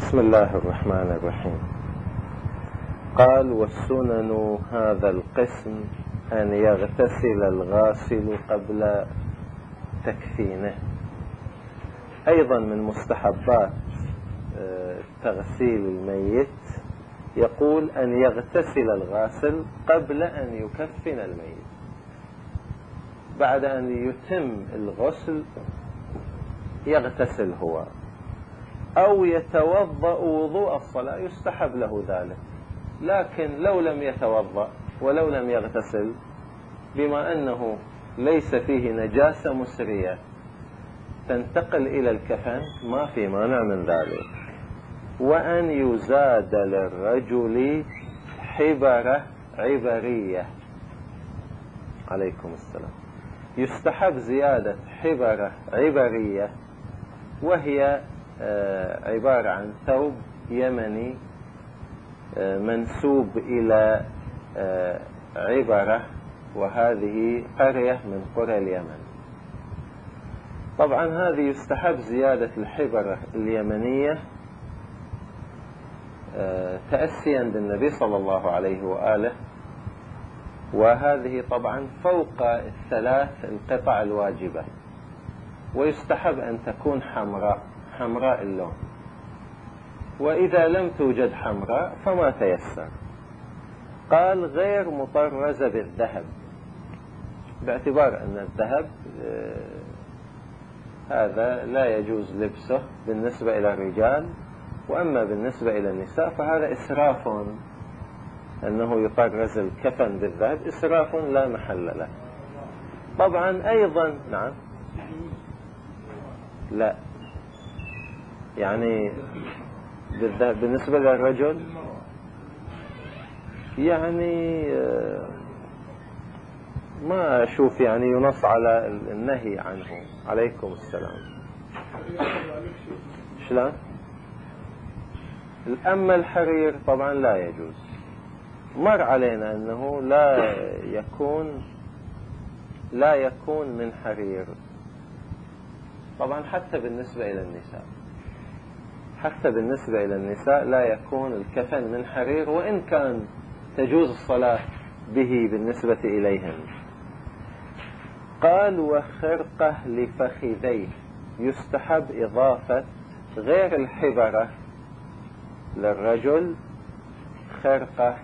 بسم الله الرحمن الرحيم. قال: والسنن هذا القسم أن يغتسل الغاسل قبل تكفينه. أيضا من مستحبات تغسيل الميت يقول أن يغتسل الغاسل قبل أن يكفن الميت. بعد أن يتم الغسل يغتسل هو أو يتوضأ وضوء الصلاة، يستحب له ذلك. لكن لو لم يتوضأ ولو لم يغتسل، بما أنه ليس فيه نجاسة مسرية تنتقل إلى الكفن، ما في مانع من ذلك. وأن يزاد للرجل حبرة عبرية. عليكم السلام. يستحب زيادة حبرة عبرية، وهي عبارة عن ثوب يمني منسوب إلى عبرة، وهذه قرية من قرى اليمن. طبعا هذه يستحب زيادة الحبرة اليمنية تأسيا بالنبي صلى الله عليه وآله، وهذه طبعا فوق الثلاث القطع الواجبة. ويستحب أن تكون حمراء اللون، وإذا لم توجد حمراء فما تيسر. قال: غير مطرزة بالذهب، باعتبار أن الذهب هذا لا يجوز لبسه بالنسبة إلى الرجال، وأما بالنسبة إلى النساء فهذا إسراف. أنه يطرز الكفن بالذهب إسراف لا محل له. طبعا أيضا نعم، لا يعني بالذهب بالنسبة للرجل يعني ما أشوف يعني ينص على النهي عنه. عليكم السلام. شلون؟ أما الحرير طبعا لا يجوز. مر علينا أنه لا يكون من حرير. طبعا حتى بالنسبة إلى النساء لا يكون الكفن من حرير، وإن كان تجوز الصلاة به بالنسبة إليهن. قال: وخرقة لفخذيه. يستحب إضافة غير الحبرة للرجل خرقة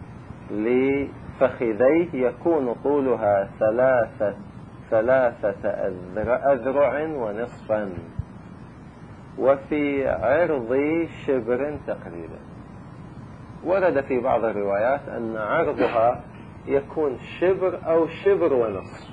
لفخذيه يكون طولها ثلاثة أذرع ونصفا، وفي عرض شبر تقريبا. ورد في بعض الروايات أن عرضها يكون شبر أو شبر ونصف،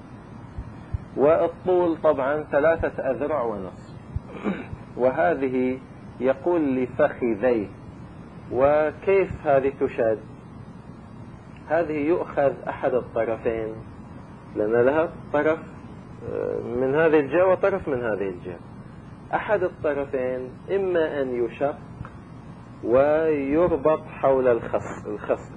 والطول طبعا 3 أذرع ونصف. وهذه يقول لفخذيه. وكيف هذه تشد؟ هذه يؤخذ أحد الطرفين، لأن لها طرف من هذه الجهة وطرف من هذه الجهة. أحد الطرفين إما أن يشق ويربط حول الخصر،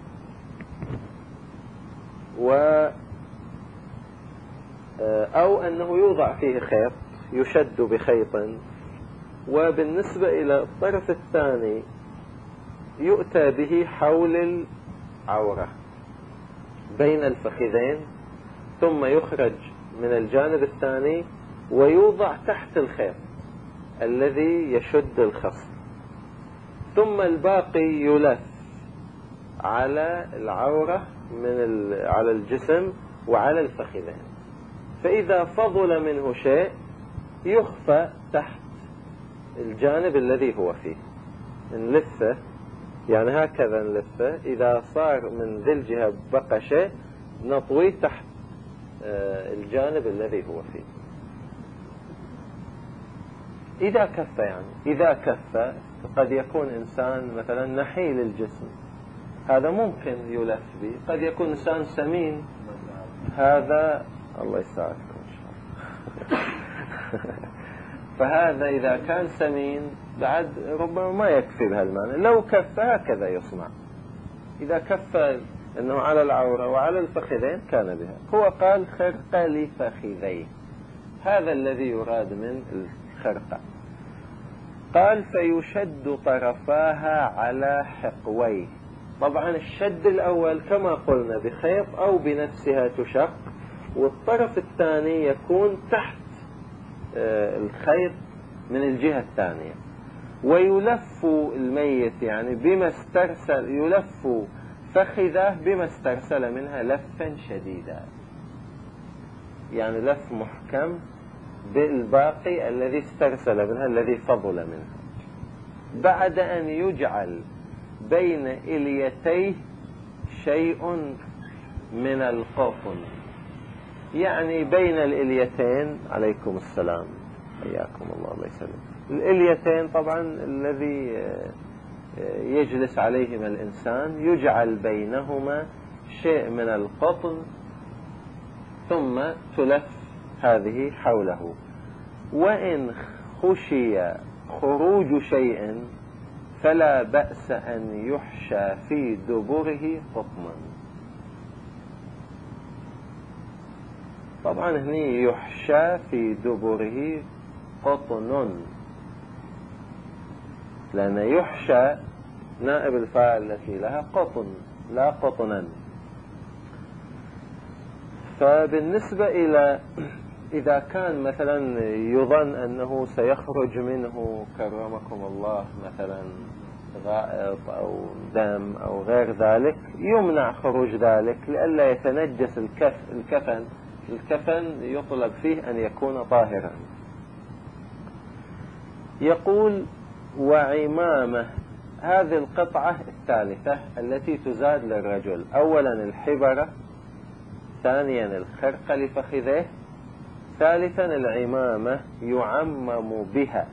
أو أنه يوضع فيه خيط يشد بخيط. وبالنسبة إلى الطرف الثاني يؤتى به حول العورة بين الفخذين، ثم يخرج من الجانب الثاني ويوضع تحت الخيط الذي يشد الخصر، ثم الباقي يلف على العورة على الجسم وعلى الفخذين. فإذا فضل منه شيء يخفى تحت الجانب الذي هو فيه. نلفه يعني هكذا نلفه، إذا صار من ذي الجهة بقى شيء نطويه تحت الجانب الذي هو فيه. إذا كف قد يكون إنسان مثلا نحيل الجسم، هذا ممكن يلف به. قد يكون إنسان سمين، هذا الله يساعدكم إن شاء الله. فهذا إذا كان سمين بعد ربما ما يكفي بهالمعنى. لو كف هكذا يصنع، إذا كف أنه على العورة وعلى الفخذين كان بها. هو قال: خرقة لفخذيه، هذا الذي يراد من الخرقة. قال فيشد طرفاها على حقويه. طبعا الشد الأول كما قلنا بخيط أو بنفسها تشق، والطرف الثاني يكون تحت الخيط من الجهة الثانية. ويلف الميت يعني بما استرسل، يلف فخذه بما استرسل منها لفا شديدا، يعني لف محكم بالباقي الذي استرسل منها الذي فضل منها، بعد أن يجعل بين إليتيه شيء من القطن. يعني بين الإليتين، عليكم السلام حياكم الله يسلم، الإليتين طبعا الذي يجلس عليهما الإنسان يجعل بينهما شيء من القطن ثم تلف هذه حوله. وإن خشي خروج شيء فلا بأس أن يحشى في دبره قطنا. طبعا هني يحشى في دبره قطن، لأن يحشى نائب الفاعل التي لها قطن لا قطنا. فبالنسبة إلى إذا كان مثلا يظن أنه سيخرج منه كرمكم الله مثلا غائط أو دم أو غير ذلك، يمنع خروج ذلك لئلا يتنجس الكفن. الكفن يطلب فيه أن يكون طاهرا. يقول وعمامة، هذه القطعة الثالثة التي تزاد للرجل، أولا الحبرة، ثانيا الخرقة لفخذيه، ثالثا العمامة يعمم بها.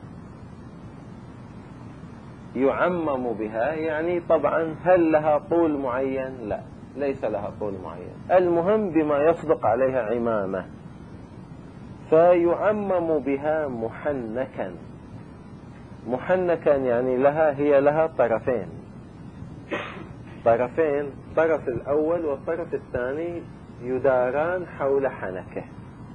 يعمم بها يعني طبعا هل لها طول معين؟ لا، ليس لها طول معين، المهم بما يصدق عليها عمامة. فيعمم بها محنكا. محنكا يعني هي لها طرفين، الطرف الأول والطرف الثاني يداران حول حنكه.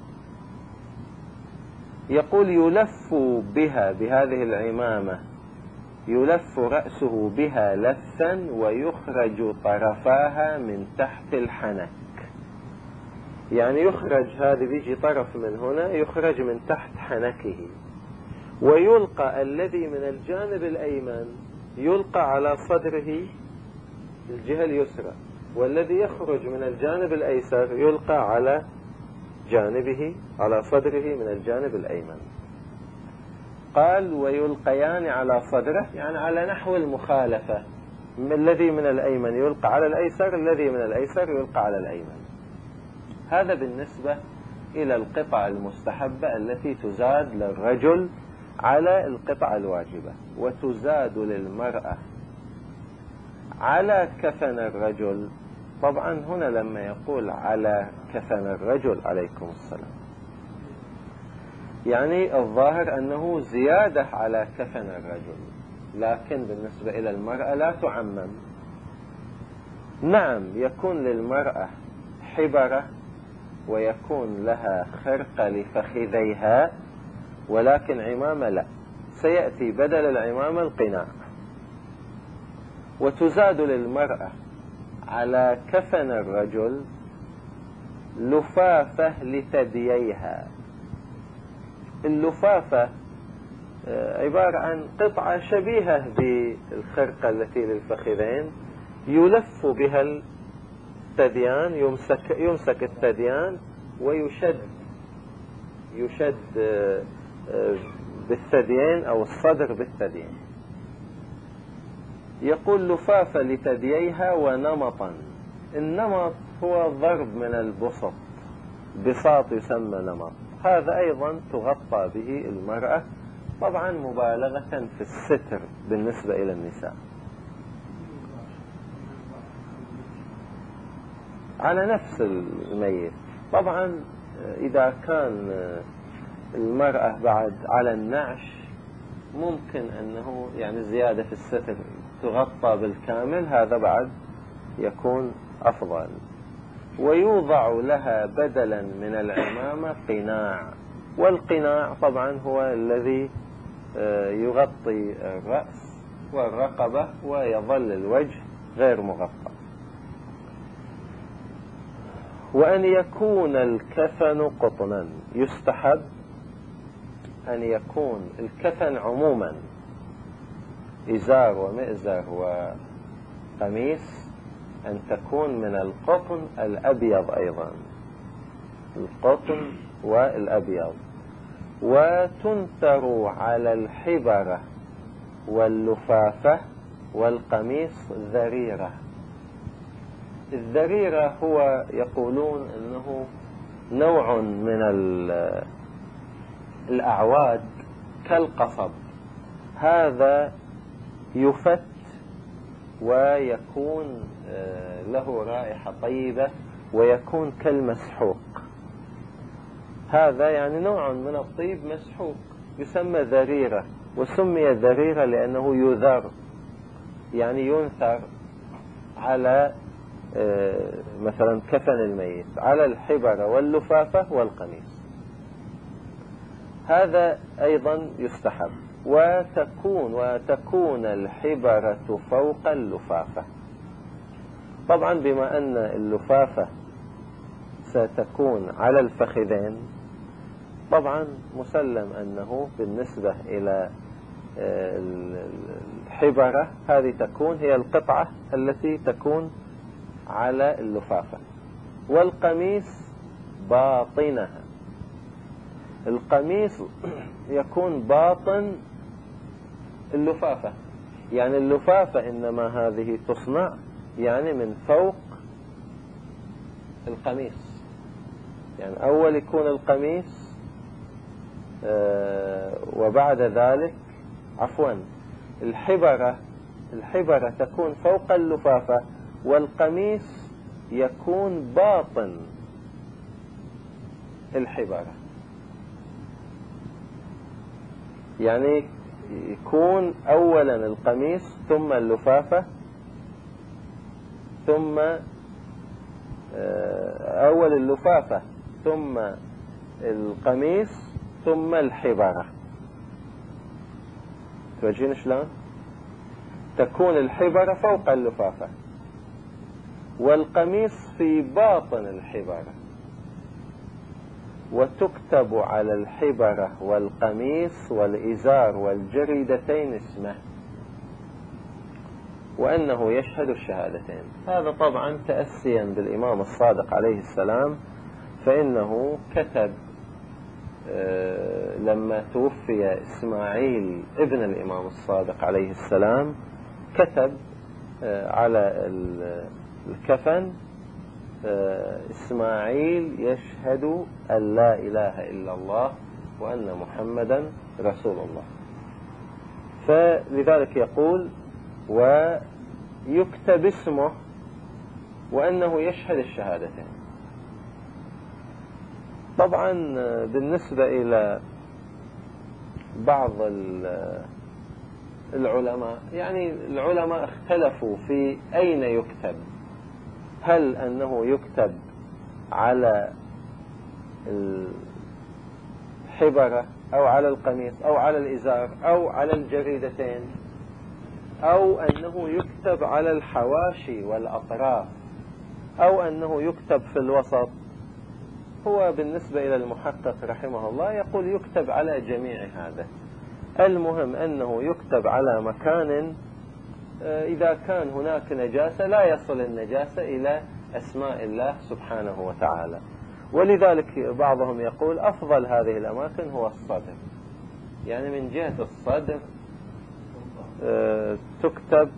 يقول يلف بها، بهذه العمامة يلف رأسه بها لفا ويخرج طرفاها من تحت الحنك. يعني يخرج، هذا بيجي طرف من هنا يخرج من تحت حنكه، ويلقى الذي من الجانب الأيمن يلقى على صدره الجهة اليسرى، والذي يخرج من الجانب الأيسر يلقى على جانبه على صدره من الجانب الأيمن. قال ويلقيان على صدره، يعني على نحو المخالفة، الذي من الأيمن يلقى على الأيسر، الذي من الأيسر يلقى على الأيمن. هذا بالنسبة إلى القطع المستحبة التي تزاد للرجل على القطع الواجبة. وتزاد للمرأة على كفن الرجل. طبعا هنا لما يقول على كفن الرجل عليكم السلام، يعني الظاهر أنه زيادة على كفن الرجل، لكن بالنسبة إلى المرأة لا تعمم. نعم يكون للمرأة حبرة ويكون لها خرقة لفخذيها، ولكن عمامة لا، سيأتي بدل العمامة القناع. وتزاد للمرأة على كفن الرجل لفافة لثدييها. اللفافة عبارة عن قطعة شبيهة بالخرقة التي للفخذين، يلف بها الثديان، يمسك الثديان ويشد بالثديين أو الصدر بالثديين. يقول لفافة لثدييها ونمطا. النمط هو ضرب من البسط، بساط يسمى نمط. هذا أيضا تغطى به المرأة، طبعا مبالغة في الستر بالنسبة إلى النساء. على نفس الميت. طبعا إذا كان المرأة بعد على النعش ممكن أنه يعني زيادة في الستر تغطى بالكامل، هذا بعد يكون أفضل. ويوضع لها بدلا من العمامة قناع. والقناع طبعا هو الذي يغطي الرأس والرقبة ويظل الوجه غير مغطى. وأن يكون الكفن قطنا، يستحب أن يكون الكفن عموما إزار ومئزر وقميص أن تكون من القطن الأبيض أيضا، القطن والأبيض، وتنثر على الحبرة واللفافة والقميص ذريرة. الذريرة هو يقولون أنه نوع من الأعواد كالقصب، هذا يفت ويكون له رائحة طيبة ويكون كالمسحوق، هذا يعني نوع من الطيب مسحوق يسمى ذريرة، وسمي ذريرة لأنه يذر، يعني ينثر على مثلا كفن الميت على الحبر واللفافة والقميص، هذا أيضا يستحب. وتكون الحبرة فوق اللفافة، طبعا بما أن اللفافة ستكون على الفخذين، طبعا مسلم أنه بالنسبة إلى الحبرة هذه تكون هي القطعة التي تكون على اللفافة، والقميص باطنها، القميص يكون باطن اللفافة، يعني اللفافة إنما هذه تصنع يعني من فوق القميص، يعني أول يكون القميص وبعد ذلك الحبرة تكون فوق اللفافة، والقميص يكون باطن الحبرة، يعني يكون أولا القميص ثم اللفافة، ثم أول اللفافة ثم القميص ثم الحبرة. توجهين شلون؟ تكون الحبرة فوق اللفافة والقميص في باطن الحبرة، وتكتب على الحبرة والقميص والإزار والجريدتين اسمه، وأنه يشهد الشهادتين. هذا طبعا تأسيا بالإمام الصادق عليه السلام، فإنه كتب لما توفي إسماعيل ابن الإمام الصادق عليه السلام، كتب على الكفن إسماعيل يشهد أن لا إله إلا الله وأن محمدا رسول الله، فلذلك يقول ويكتب اسمه وأنه يشهد الشهادتين. طبعا بالنسبة إلى بعض العلماء، يعني العلماء اختلفوا في أين يكتب، هل أنه يكتب على الحبرة أو على القميص أو على الإزار أو على الجريدتين، أو أنه يكتب على الحواشي والأطراف، أو أنه يكتب في الوسط. هو بالنسبة إلى المحقق رحمه الله يقول يكتب على جميع هذا، المهم أنه يكتب على مكان إذا كان هناك نجاسة لا يصل النجاسة إلى أسماء الله سبحانه وتعالى. ولذلك بعضهم يقول أفضل هذه الأماكن هو الصدر، يعني من جهة الصدر تكتب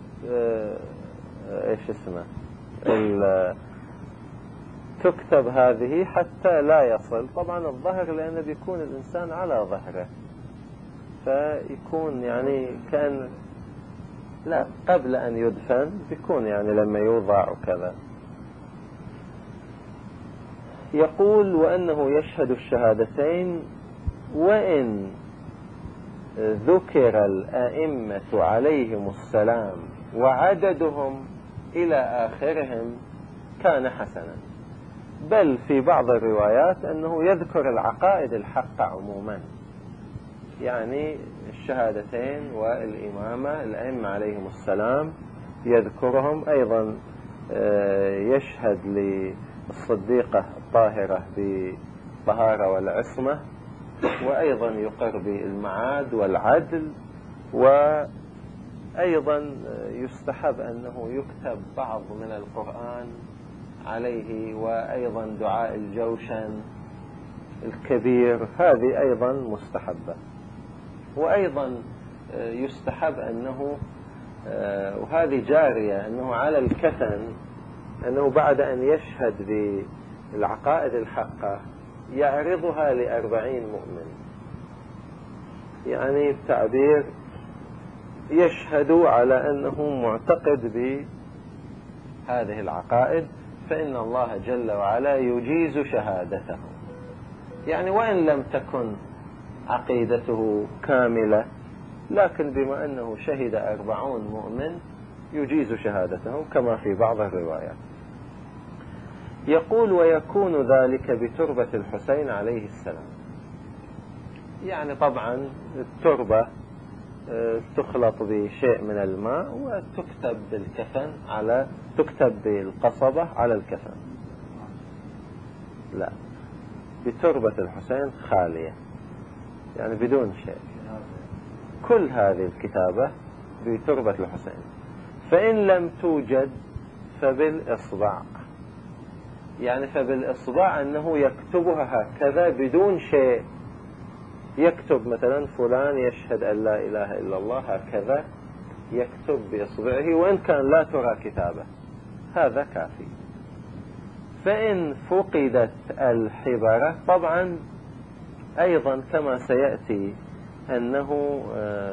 تكتب هذه حتى لا يصل طبعا الظهر، لأنه بيكون الإنسان على ظهره، فيكون يعني كان لا قبل أن يدفن، بيكون يعني لما يوضع وكذا. يقول وأنه يشهد الشهادتين، وإن ذكر الأئمة عليهم السلام وعددهم إلى آخرهم كان حسنا، بل في بعض الروايات أنه يذكر العقائد الحق عموما، يعني الشهادتين والإمامة، الأئمة عليهم السلام يذكرهم. أيضا يشهد للصديقة الطاهرة بالطهارة والعصمة، وأيضا يقر بالمعاد والعدل. وأيضا يستحب أنه يكتب بعض من القرآن عليه، وأيضا دعاء الجوشن الكبير هذه أيضا مستحبة. وأيضا يستحب أنه، وهذه جارية، أنه على الكفن أنه بعد أن يشهد بالعقائد الحقة يعرضها ل40 مؤمن، يعني بتعبير يشهد على أنه معتقد بهذه العقائد، فإن الله جل وعلا يجيز شهادته. يعني وإن لم تكن عقيدته كاملة، لكن بما أنه شهد 40 مؤمن يجيز شهادته كما في بعض الروايات. يقول: ويكون ذلك بتربة الحسين عليه السلام. يعني طبعا التربة تخلط بشيء من الماء وتكتب بالكفن تكتب بالقصبة على الكفن. لا، بتربة الحسين خالية، يعني بدون شيء. كل هذه الكتابة بتربة الحسين. فإن لم توجد فبالإصبع، يعني فبالإصبع أنه يكتبها هكذا بدون شيء. يكتب مثلا فلان يشهد أن لا إله إلا الله، هكذا يكتب بإصبعه وإن كان لا ترى كتابة، هذا كافي. فإن فقدت الحبرة، طبعا أيضا كما سيأتي أنه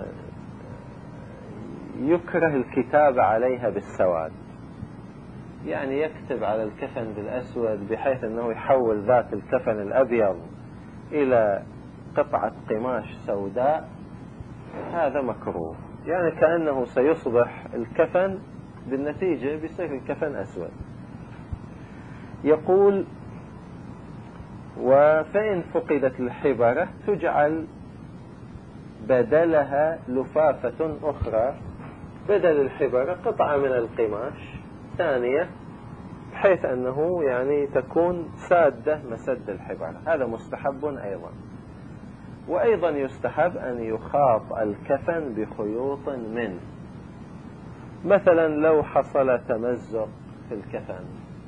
يكره الكتابة عليها بالسواد، يعني يكتب على الكفن بالأسود بحيث أنه يحول ذات الكفن الأبيض إلى قطعة قماش سوداء، هذا مكروه. يعني كأنه سيصبح الكفن بالنتيجة بيصير الكفن أسود. يقول: وفإن فقدت الحبرة تجعل بدلها لفافة أخرى، بدل الحبرة قطعة من القماش ثانية، بحيث أنه يعني تكون سادة مسد الحبرة. هذا مستحب أيضا. وأيضا يستحب أن يخاط الكفن بخيوط منه. مثلا لو حصل تمزق في الكفن،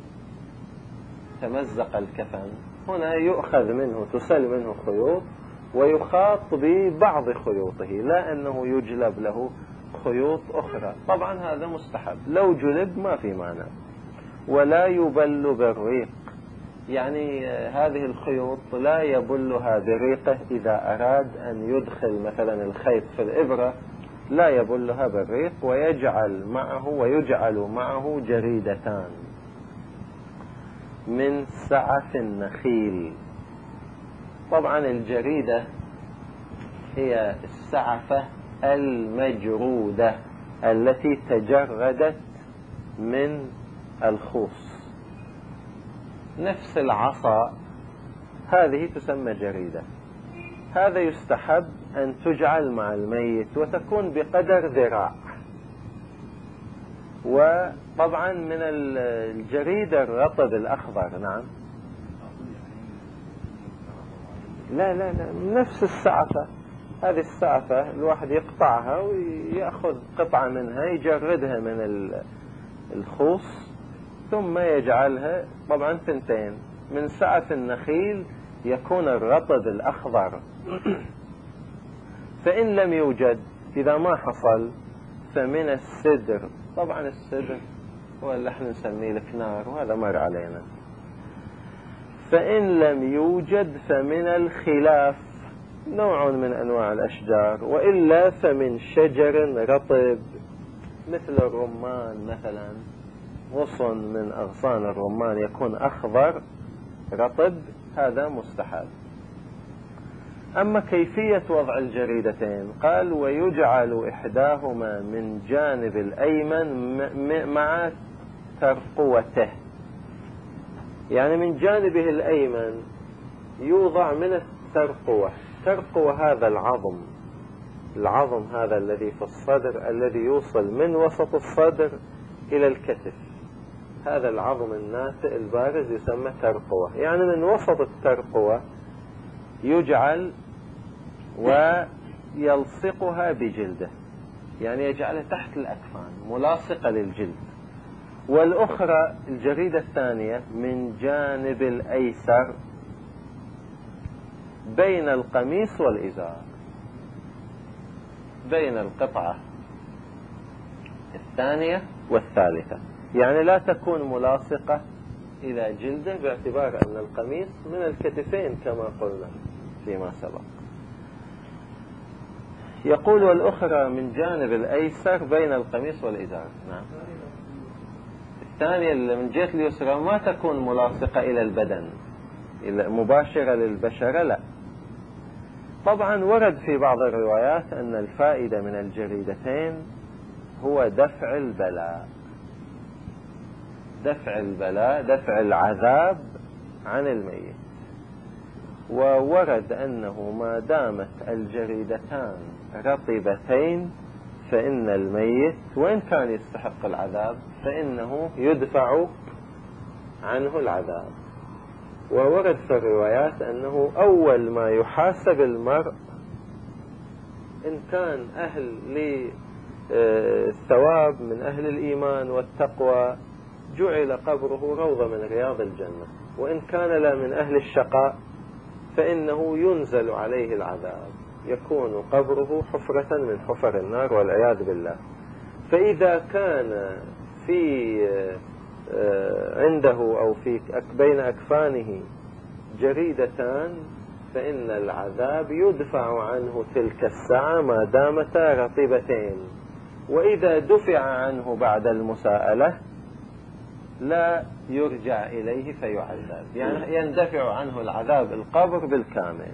تمزق الكفن، هنا يؤخذ منه، تسل منه خيوط ويخاط ببعض خيوطه، لا أنه يجلب له خيوط أخرى. طبعا هذا مستحب، لو جلب ما في معنى. ولا يبل بالريق، يعني هذه الخيوط لا يبلها بريقه. إذا أراد أن يدخل مثلا الخيط في الإبرة لا يبلها بالريق، ويجعل معه جريدتان من سعف النخيل. طبعا الجريدة هي السعفة المجرودة التي تجردت من الخوص، نفس العصا هذه تسمى جريدة. هذا يستحب أن تجعل مع الميت وتكون بقدر ذراع. وطبعا من الجريدة الرطب الأخضر. نعم، لا نفس السعفة. هذه السعفة الواحد يقطعها ويأخذ قطعة منها يجردها من الخوص، ثم يجعلها طبعا ثنتين من سعف النخيل، يكون الرطب الأخضر. فإن لم يوجد، إذا ما حصل، فمن السدر. طبعا السدر هو اللي احنا نسميه الكنار، وهذا مر علينا. فإن لم يوجد فمن الخلاف، نوع من أنواع الأشجار، وإلا فمن شجر رطب مثل الرمان مثلا، غصن من أغصان الرمان يكون أخضر رطب، هذا مستحب. أما كيفية وضع الجريدتين، قال: ويجعل إحداهما من جانب الأيمن مع ترقوته، يعني من جانبه الأيمن يوضع من الترقوة. ترقوة هذا العظم العظم هذا الذي في الصدر الذي يوصل من وسط الصدر إلى الكتف، هذا العظم الناتئ البارز يسمى ترقوة. يعني من وسط الترقوة يجعل ويلصقها بجلده، يعني يجعلها تحت الأكفان ملاصقة للجلد. والأخرى الجريدة الثانية من جانب الأيسر بين القميص والإزار، بين القطعة الثانية والثالثة، يعني لا تكون ملاصقة إلى جلده، باعتبار أن القميص من الكتفين كما قلنا فيما سبق. يقول والأخرى من جانب الأيسر بين القميص والإزار. نعم. الثانية اللي من جهة اليسرى ما تكون ملاصقة إلى البدن مباشرة للبشرة، لا. طبعا ورد في بعض الروايات أن الفائدة من الجريدتين هو دفع البلاء، دفع العذاب عن الميت. وورد أنه ما دامت الجريدتان رطبتين فإن الميت وإن كان يستحق العذاب فإنه يدفع عنه العذاب. وورد في الروايات أنه أول ما يحاسب المرء إن كان أهل للثواب من أهل الإيمان والتقوى جعل قبره روضة من رياض الجنة، وإن كان لا من أهل الشقاء فإنه ينزل عليه العذاب، يكون قبره حفرة من حفر النار والعياذ بالله. فإذا كان في عنده أو في بين أكفانه جريدتان فإن العذاب يدفع عنه تلك الساعة ما دامتا رطبتين، وإذا دفع عنه بعد المساءلة لا يرجع إليه فيعذب، يعني يندفع عنه العذاب القبر بالكامل.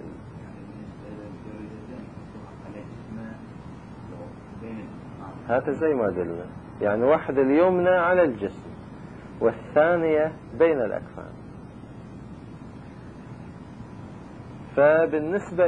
هذا زي ما قلنا، يعني واحدة اليمنى على الجسم والثانية بين الأكفان. فبالنسبة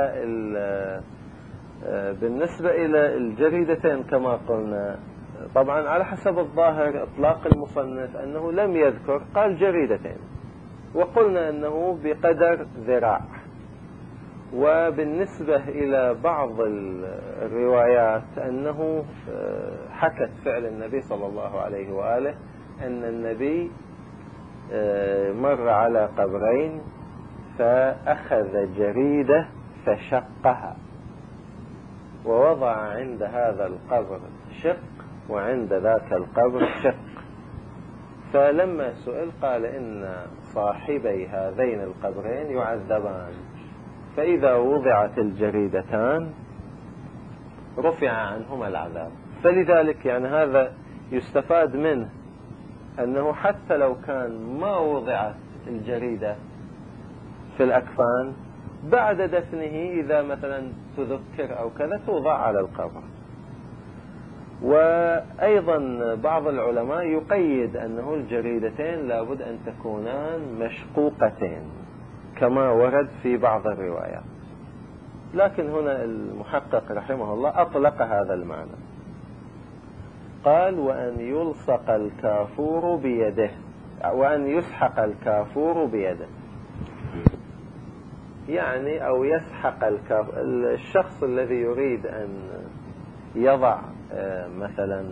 إلى الجريدتين كما قلنا، طبعا على حسب الظاهر إطلاق المصنف أنه لم يذكر، قال جريدتين، وقلنا أنه بقدر ذراع. وبالنسبة إلى بعض الروايات أنه حكت فعل النبي صلى الله عليه وآله أن النبي مر على قبرين فأخذ جريدة فشقها ووضع عند هذا القبر شق وعند ذاك القبر شق. فلما سئل قال إن صاحبي هذين القبرين يعذبان، فإذا وضعت الجريدتان رفع عنهما العذاب. فلذلك يعني هذا يستفاد منه أنه حتى لو كان ما وضعت الجريدة في الأكفان بعد دفنه إذا مثلا تذكر أو كذا توضع على القبر. وأيضا بعض العلماء يقيد أنه الجريدتين لابد أن تكونان مشقوقتين كما ورد في بعض الروايات، لكن هنا المحقق رحمه الله أطلق هذا المعنى، قال وأن يلصق الكافور بيده، وأن يسحق الكافور بيده، يعني أو يسحق الشخص الذي يريد أن يضع مثلا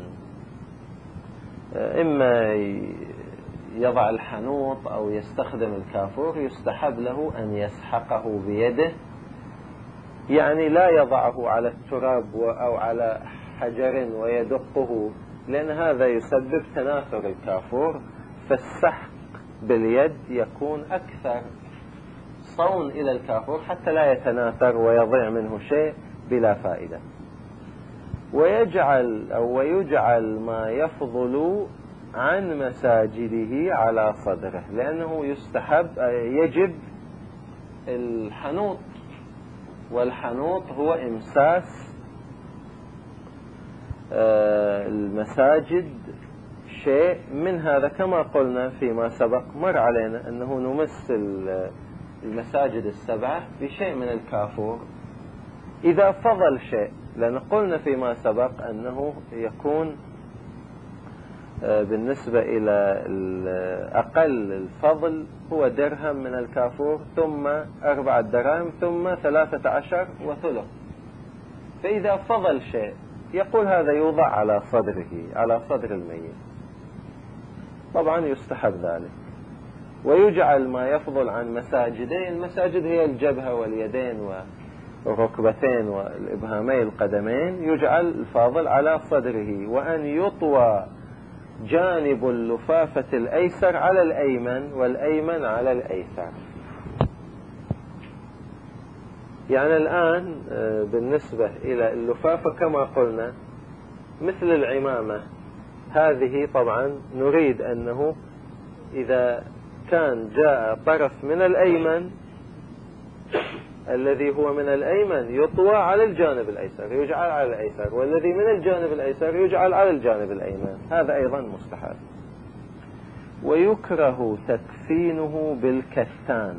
إما يضع الحنوط أو يستخدم الكافور، يستحب له أن يسحقه بيده، يعني لا يضعه على التراب أو على حجر ويدقه، لأن هذا يسبب تناثر الكافور. فالسحق باليد يكون أكثر صون إلى الكافور حتى لا يتناثر ويضيع منه شيء بلا فائدة. ويجعل ما يفضل عن مساجده على صدره، لأنه يجب الحنوط، والحنوط هو إمساس المساجد شيء من هذا، كما قلنا فيما سبق مر علينا أنه نمس المساجد السبعة بشيء من الكافور. إذا فضل شيء لأن قلنا فيما سبق أنه يكون بالنسبة إلى أقل الفضل هو درهم من الكافور، ثم 4 دراهم، ثم 13 وثلث. فإذا فضل شيء يقول هذا يوضع على صدره، على صدر الميت. طبعا يستحب ذلك. ويجعل ما يفضل عن مساجدين، المساجد هي الجبهة واليدين والركبتين والإبهامي القدمين، يجعل الفاضل على صدره، وأن يطوى جانب اللفافة الأيسر على الأيمن والأيمن على الأيسر. يعني الآن بالنسبة إلى اللفافة كما قلنا مثل العمامة هذه، طبعا نريد أنه إذا كان جاء طرف من الأيمن الذي هو من الأيمن يطوى على الجانب الأيسر، يجعل على الأيسر، والذي من الجانب الأيسر يجعل على الجانب الأيمن. هذا أيضا مستحب. ويكره تكفينه بالكتان.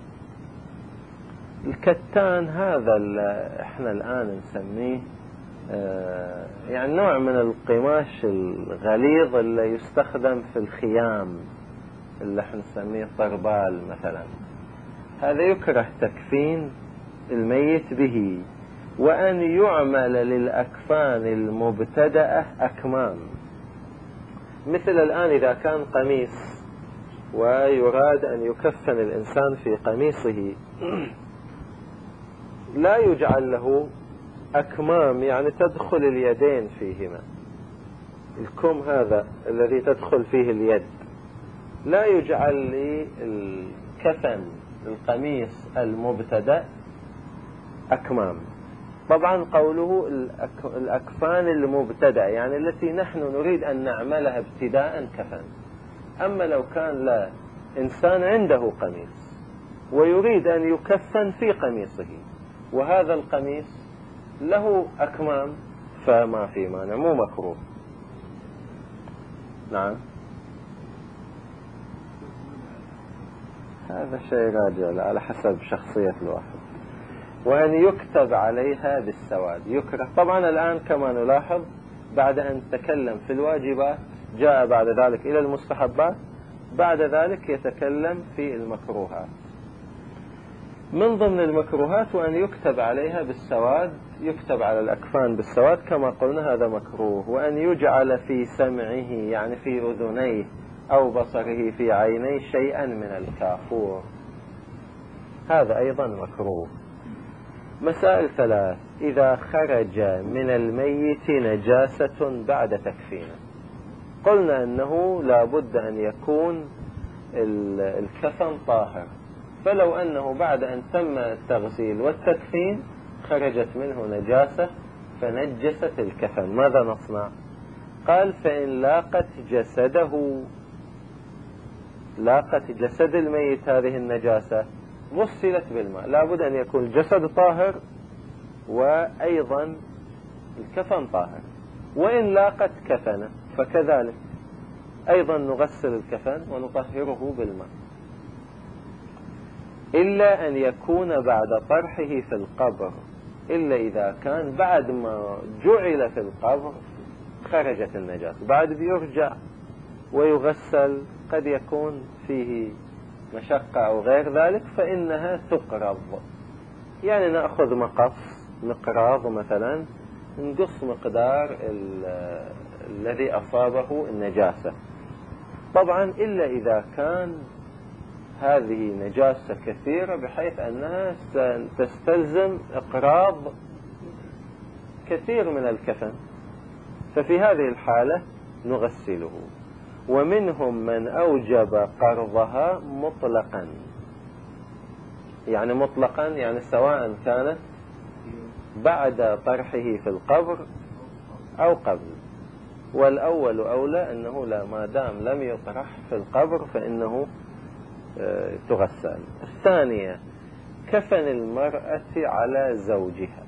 الكتان هذا احنا الآن نسميه يعني نوع من القماش الغليظ اللي يستخدم في الخيام، اللي احنا نسميه طربال مثلا. هذا يكره تكفين الميت به. وأن يعمل للأكفان المبتدأة أكمام. مثل الآن إذا كان قميص ويراد أن يكفن الإنسان في قميصه، لا يجعل له أكمام، يعني تدخل اليدين فيهما. الكم هذا الذي تدخل فيه اليد لا يجعل للكفن القميص المبتدأ أكمام. طبعا قوله الأكفان المبتدأ يعني التي نحن نريد أن نعملها ابتداء كفن. أما لو كان لا إنسان عنده قميص ويريد أن يكفن في قميصه، وهذا القميص له أكمام، فما في مانع، مو مكروه. نعم، هذا شيء راجع على حسب شخصية الواحد. وأن يكتب عليها بالسواد، يكره. طبعا الآن كما نلاحظ بعد أن تكلم في الواجبات جاء بعد ذلك إلى المستحبات، بعد ذلك يتكلم في المكروهات. من ضمن المكروهات وأن يكتب عليها بالسواد، يكتب على الأكفان بالسواد كما قلنا، هذا مكروه. وأن يجعل في سمعه يعني في أذنيه أو بصره في عينيه شيئا من الكافور، هذا أيضا مكروه. مسائل 3. إذا خرج من الميت نجاسة بعد تكفينه، قلنا أنه لا بد أن يكون الكفن طاهر، فلو أنه بعد أن تم التغسيل والتكفين خرجت منه نجاسة فنجست الكفن، ماذا نصنع؟ قال فإن لاقت جسد الميت هذه النجاسة غسلت بالماء. لابد أن يكون الجسد طاهر وأيضا الكفن طاهر. وإن لاقت كفنه فكذلك أيضا نغسل الكفن ونطهره بالماء، إلا أن يكون بعد طرحه في القبر، إلا إذا كان بعد ما جعل في القبر خرجت النجاسة، بعد بيرجع ويغسل، قد يكون فيه مشقة أو غير ذلك، فإنها تقرض. يعني نأخذ مقراض مثلا، نقص مقدار الذي أصابه النجاسة. طبعا إلا إذا كان هذه نجاسة كثيرة بحيث أنها تستلزم إقراض كثير من الكفن، ففي هذه الحالة نغسله. ومنهم من أوجب قرضها مطلقا، يعني مطلقا يعني سواء كانت بعد طرحه في القبر أو قبل. والأول أولى أنه لا، ما دام لم يطرح في القبر فإنه تغسل. الثانية كفن المرأة على زوجها،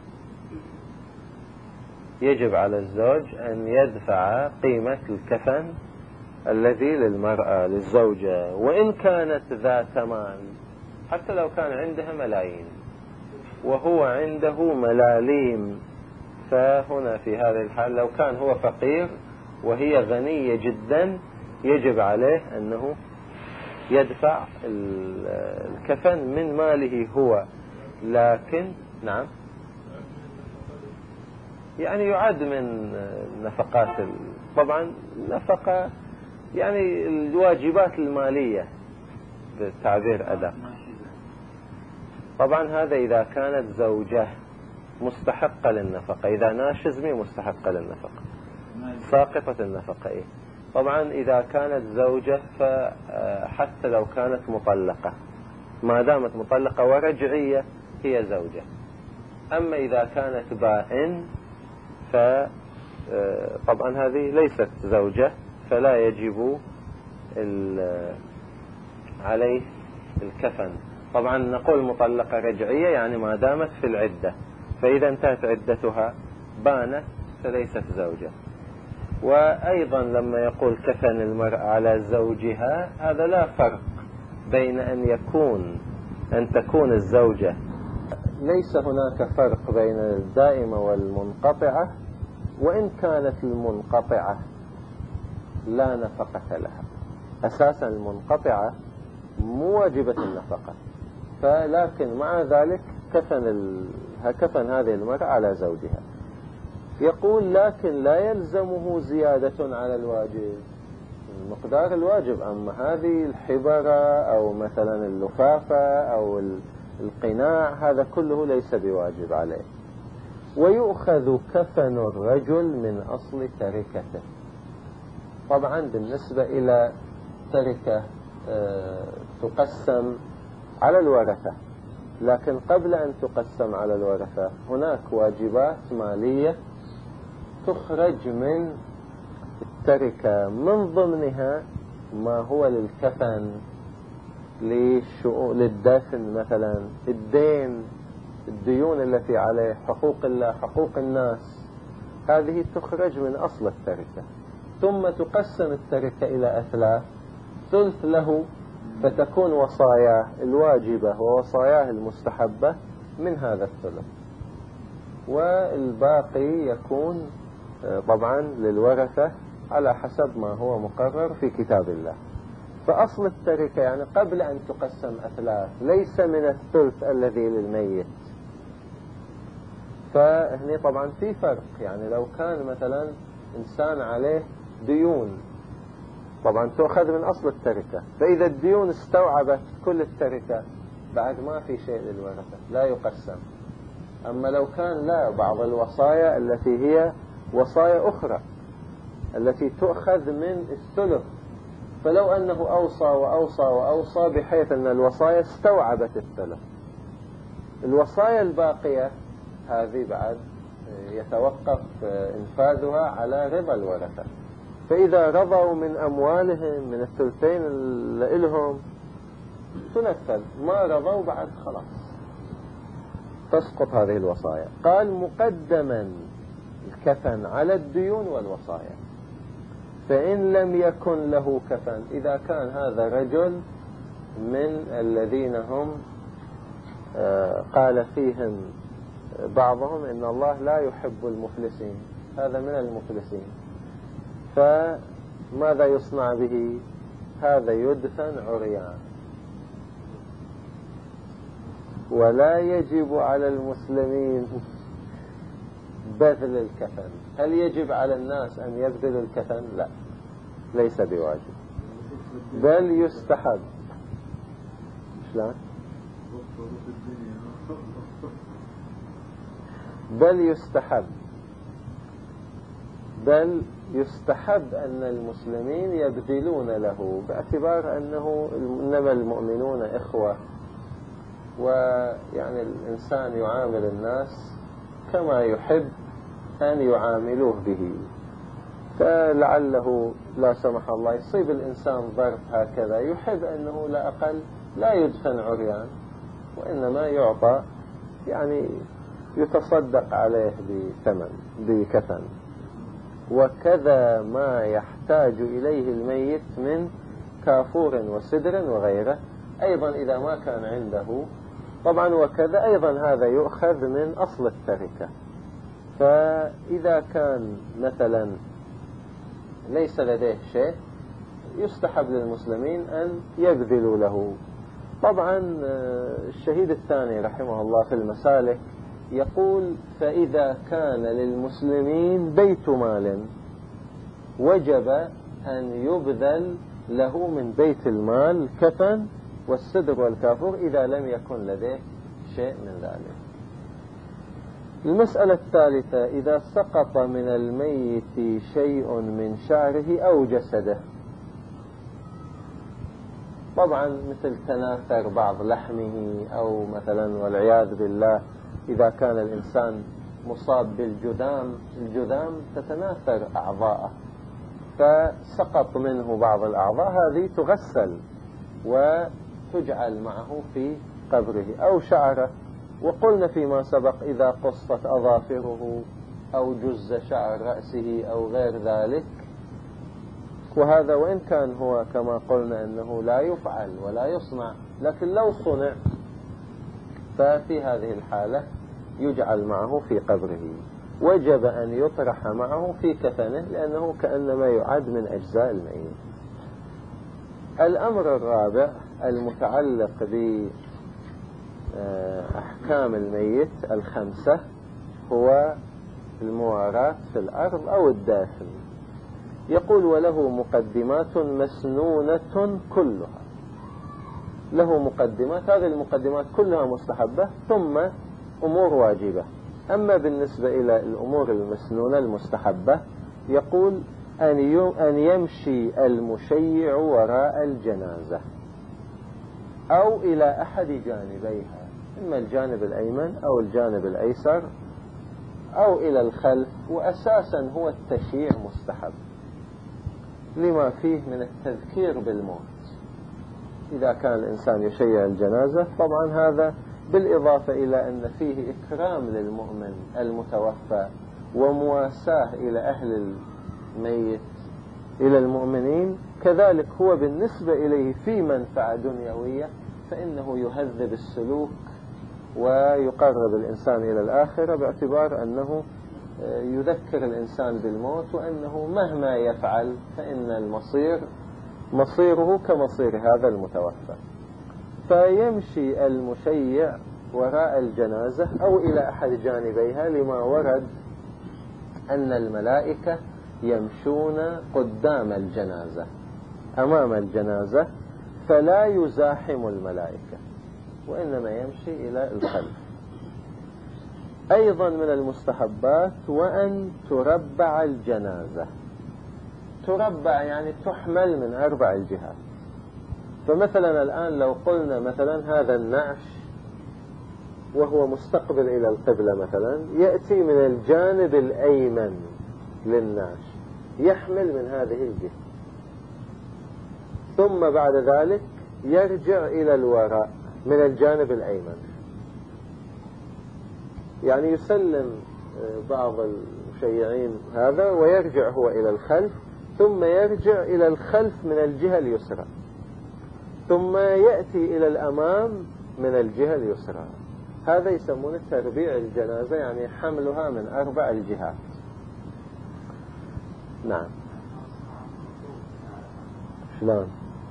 يجب على الزوج أن يدفع قيمة الكفن الذي للمرأة للزوجة، وإن كانت ذات مال، حتى لو كان عندها ملايين وهو عنده ملاليم، فهنا في هذه الحال لو كان هو فقير وهي غنية جدا يجب عليه أنه يدفع الكفن من ماله هو، لكن نعم يعني يعد من نفقات طبعا نفقة يعني الواجبات المالية بالتعبير أدق. طبعا هذا إذا كانت زوجة مستحقة للنفقة، إذا ناشزمي مستحقة للنفقة ساقطة النفقة. إيه؟ طبعا إذا كانت زوجة فحتى لو كانت مطلقة ما دامت مطلقة ورجعية هي زوجة. أما إذا كانت بائن فطبعا هذه ليست زوجة فلا يجب عليه الكفن. طبعا نقول مطلقة رجعية يعني ما دامت في العدة، فإذا انتهت عدتها بانت فليست زوجة. وأيضا لما يقول كفن المرأة على زوجها هذا لا فرق بين أن تكون الزوجة، ليس هناك فرق بين الدائمة والمنقطعة، وإن كانت المنقطعة لا نفقة لها. أساسا المنقطعة مو واجبة النفقة، فلكن مع ذلك كفن هذه المرأة على زوجها. يقول لكن لا يلزمه زيادة على الواجب، مقدار الواجب. أما هذه الحبرة أو مثلا اللفافة أو القناع هذا كله ليس بواجب عليه. ويؤخذ كفن الرجل من أصل تركته. طبعا بالنسبة إلى تركة تقسم على الورثة، لكن قبل أن تقسم على الورثة هناك واجبات مالية تخرج من التركة، من ضمنها ما هو للكفن، للدفن مثلا، الديون التي عليه، حقوق الله، حقوق الناس، هذه تخرج من أصل التركة. ثم تقسم التركة إلى أثلاث، ثلث له فتكون وصاياه الواجبة ووصاياه المستحبة من هذا الثلث، والباقي يكون طبعا للورثة على حسب ما هو مقرر في كتاب الله. فأصل التركة يعني قبل أن تقسم أثلاث ليس من الثلث الذي للميت. فهني طبعا في فرق، يعني لو كان مثلا إنسان عليه ديون طبعا تؤخذ من أصل التركة، فإذا الديون استوعبت كل التركة بعد ما في شيء للورثة لا يقسم. أما لو كان لا، بعض الوصايا التي هي وصايا أخرى التي تؤخذ من الثلث، فلو أنه أوصى وأوصى وأوصى بحيث أن الوصايا استوعبت الثلث، الوصايا الباقية هذه بعد يتوقف إنفاذها على رضا الورثة. فإذا رضوا من أموالهم من الثلثين اللي لهم تنفذ، ما رضوا بعد خلاص تسقط هذه الوصايا. قال مقدما الكفن على الديون والوصايا. فإن لم يكن له كفن، إذا كان هذا رجل من الذين هم قال فيهم بعضهم إن الله لا يحب المفلسين، هذا من المفلسين، فماذا يصنع به؟ هذا يدفن عريان، ولا يجب على المسلمين بذل الكفن. هل يجب على الناس أن يبذلوا الكفن؟ لا، ليس بواجب، بل يستحب. شلون؟ بل يستحب أن المسلمين يبذلون له، باعتبار أنه إنما المؤمنون إخوة، ويعني الإنسان يعامل الناس كما يحب أن يعاملوه به. فلعله لا سمح الله يصيب الإنسان ظرف هكذا، يحب أنه لا أقل لا يدفن عريان، وإنما يعطى يعني يتصدق عليه بكفن. وكذا ما يحتاج إليه الميت من كافور وسدر وغيره أيضا إذا ما كان عنده طبعا. وكذا أيضا هذا يؤخذ من أصل التركة، فإذا كان مثلا ليس لديه شيء يستحب للمسلمين أن يبذلوا له. طبعا الشهيد الثاني رحمه الله في المسالك يقول: فإذا كان للمسلمين بيت مال وجب أن يبذل له من بيت المال كفن والسدر والكافور إذا لم يكن لديه شيء من ذلك. المسألة الثالثة: إذا سقط من الميت شيء من شعره أو جسده، طبعا مثل تناثر بعض لحمه، أو مثلا والعياذ بالله إذا كان الإنسان مصاب بالجذام، الجذام تتناثر أعضاءه، فسقط منه بعض الأعضاء، هذه تغسل وتجعل معه في قبره. أو شعره، وقلنا فيما سبق إذا قصت أظافره أو جز شعر رأسه أو غير ذلك، وهذا وإن كان هو كما قلنا أنه لا يفعل ولا يصنع، لكن لو صنع ففي هذه الحالة يجعل معه في قبره، وجب أن يطرح معه في كفنه لأنه كأنما يعد من أجزاء الميت. الأمر الرابع المتعلق بأحكام الميت الخمسة هو المواراة في الأرض أو الدافن. يقول: وله مقدمات مسنونة كلها. له مقدمات، هذه المقدمات كلها مستحبة، ثم أمور واجبة. أما بالنسبة إلى الأمور المسنونة المستحبة يقول: أن يمشي المشيع وراء الجنازة أو إلى أحد جانبيها، إما الجانب الأيمن أو الجانب الأيسر أو إلى الخلف. وأساسا هو التشييع مستحب لما فيه من التذكير بالموت. إذا كان الإنسان يشيع الجنازة طبعا هذا بالإضافة إلى أن فيه إكرام للمؤمن المتوفى ومواساة إلى أهل الميت إلى المؤمنين، كذلك هو بالنسبة إليه في منفعة دنيوية، فإنه يهذب السلوك ويقرب الإنسان إلى الآخرة، باعتبار أنه يذكر الإنسان بالموت، وأنه مهما يفعل فإن المصير مصيره كمصير هذا المتوفى. فيمشي المشيع وراء الجنازة أو إلى أحد جانبيها، لما ورد أن الملائكة يمشون قدام الجنازة أمام الجنازة، فلا يزاحم الملائكة وإنما يمشي إلى الخلف. أيضا من المستحبات وأن تربع الجنازة. تربع يعني تحمل من 4 الجهات. فمثلا الآن لو قلنا مثلا هذا النعش وهو مستقبل إلى القبلة مثلا، يأتي من الجانب الأيمن للنعش يحمل من هذه الجهة، ثم بعد ذلك يرجع إلى الوراء من الجانب الأيمن، يعني يسلم بعض المشيعين هذا ويرجع هو إلى الخلف، ثم يرجع إلى الخلف من الجهة اليسرى، ثم يأتي إلى الأمام من الجهة اليسرى. هذا يسمونه تربيع الجنازة، يعني حملها من 4 الجهات. نعم. شلون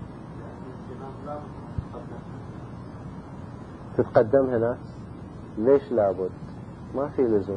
تتقدم هنا؟ ليش لابد؟ ما في لزوم.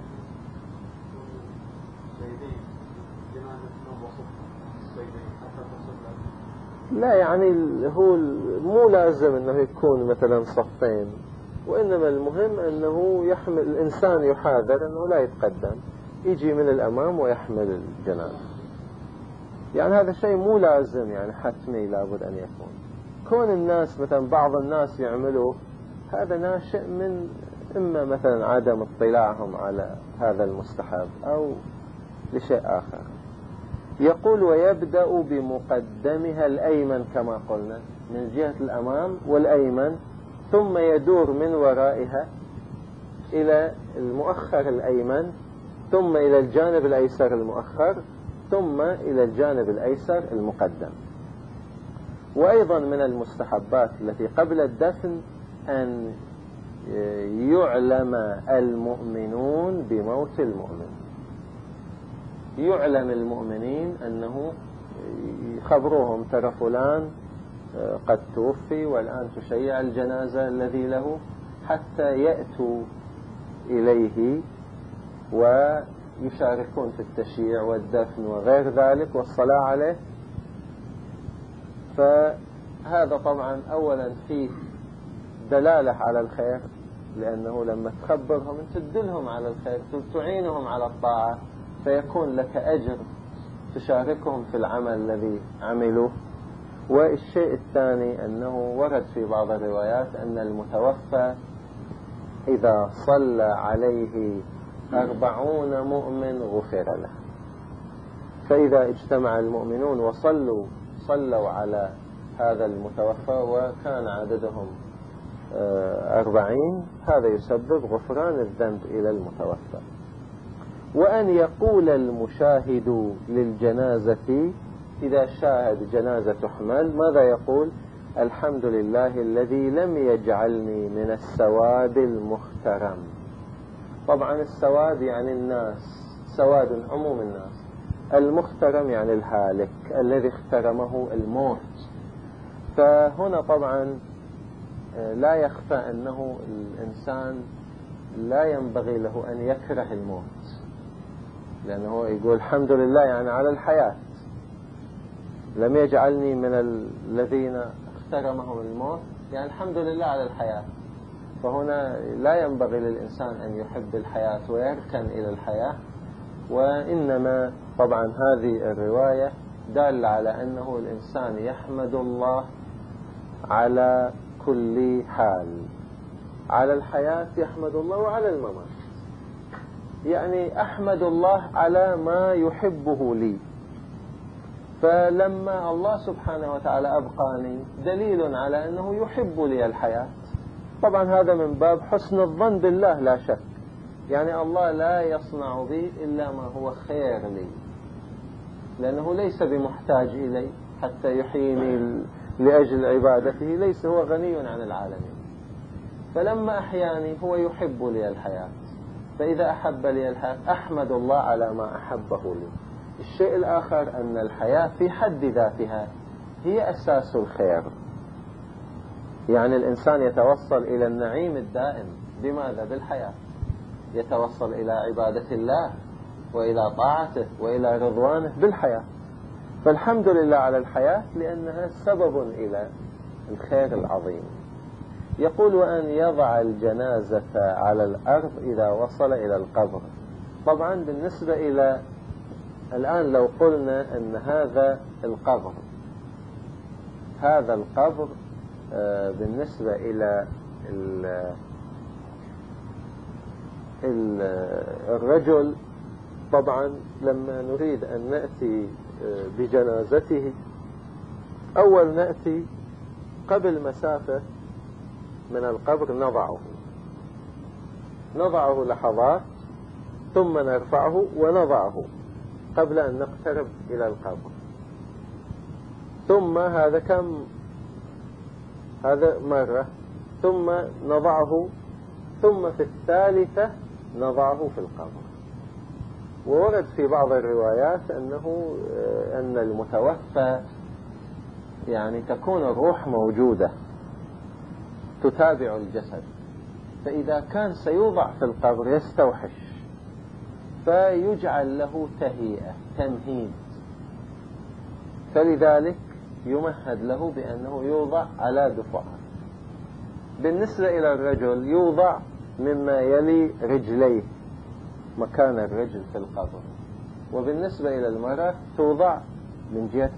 لا يعني هو مو لازم انه يكون مثلا صفين، وانما المهم انه يحمل الانسان، يحاذر انه لا يتقدم، يجي من الامام ويحمل الجنازة. يعني هذا شيء مو لازم، يعني حتمي لابد ان يكون. كون الناس مثلا بعض الناس يعملوه، هذا ناشئ من اما مثلا عدم اطلاعهم على هذا المستحب او لشيء اخر. يقول: ويبدأ بمقدمها الأيمن كما قلنا، من جهة الأمام والأيمن، ثم يدور من ورائها إلى المؤخر الأيمن، ثم إلى الجانب الأيسر المؤخر، ثم إلى الجانب الأيسر المقدم. وأيضا من المستحبات التي قبل الدفن أن يعلم المؤمنون بموت المؤمن. يعلم المؤمنين أنه خبروهم ترى فلان قد توفي والآن تشيع الجنازة الذي له، حتى يأتوا إليه ويشاركون في التشييع والدفن وغير ذلك والصلاة عليه. فهذا طبعا أولا فيه دلالة على الخير، لأنه لما تخبرهم تدلهم على الخير، تعينهم على الطاعة، فيكون لك أجر تشاركهم في العمل الذي عملوه. والشيء الثاني أنه ورد في بعض الروايات أن المتوفى إذا صلى عليه 40 مؤمن غفر له. فإذا اجتمع المؤمنون صلوا على هذا المتوفى وكان عددهم 40، هذا يسبب غفران الذنب إلى المتوفى. وأن يقول المشاهد للجنازة إذا شاهد جنازة تحمل ماذا يقول؟ الحمد لله الذي لم يجعلني من السواد المخترم. طبعا السواد يعني الناس، سواد عموم الناس، المخترم يعني الهالك الذي اخترمه الموت. فهنا طبعا لا يخفى أنه الإنسان لا ينبغي له أن يكره الموت، لأنه يقول الحمد لله يعني على الحياة، لم يجعلني من الذين اخترمهم الموت، يعني الحمد لله على الحياة. فهنا لا ينبغي للإنسان أن يحب الحياة ويركن إلى الحياة، وإنما طبعا هذه الرواية دالة على أنه الإنسان يحمد الله على كل حال، على الحياة يحمد الله وعلى الممات. يعني أحمد الله على ما يحبه لي، فلما الله سبحانه وتعالى أبقاني دليل على أنه يحب لي الحياة. طبعا هذا من باب حسن الظن بالله لا شك، يعني الله لا يصنع بي إلا ما هو خير لي، لأنه ليس بمحتاج إلي حتى يحييني لأجل عبادته، ليس هو غني عن العالمين. فلما أحياني هو يحب لي الحياة، فإذا أحب لي الحياة أحمد الله على ما أحبه لي. الشيء الآخر أن الحياة في حد ذاتها هي أساس الخير، يعني الإنسان يتوصل إلى النعيم الدائم بماذا؟ بالحياة، يتوصل إلى عبادة الله وإلى طاعته وإلى رضوانه بالحياة. فالحمد لله على الحياة لأنها سبب إلى الخير العظيم. يقول وأن يضع الجنازة على الأرض إذا وصل إلى القبر. طبعا بالنسبة إلى الآن لو قلنا أن هذا القبر بالنسبة إلى الرجل، طبعا لما نريد أن نأتي بجنازته أول نأتي قبل مسافة من القبر نضعه لحظات، ثم نرفعه ونضعه قبل أن نقترب إلى القبر. ثم هذا مرة، ثم نضعه، ثم في الثالثة نضعه في القبر. وورد في بعض الروايات أن المتوفى يعني تكون الروح موجودة تتابع الجسد، فإذا كان سيوضع في القبر يستوحش، فيجعل له تمهيد، فلذلك يمهد له بأنه يوضع على دفعة. بالنسبة إلى الرجل يوضع مما يلي رجليه مكان الرجل في القبر، وبالنسبة إلى المرأة توضع من جهة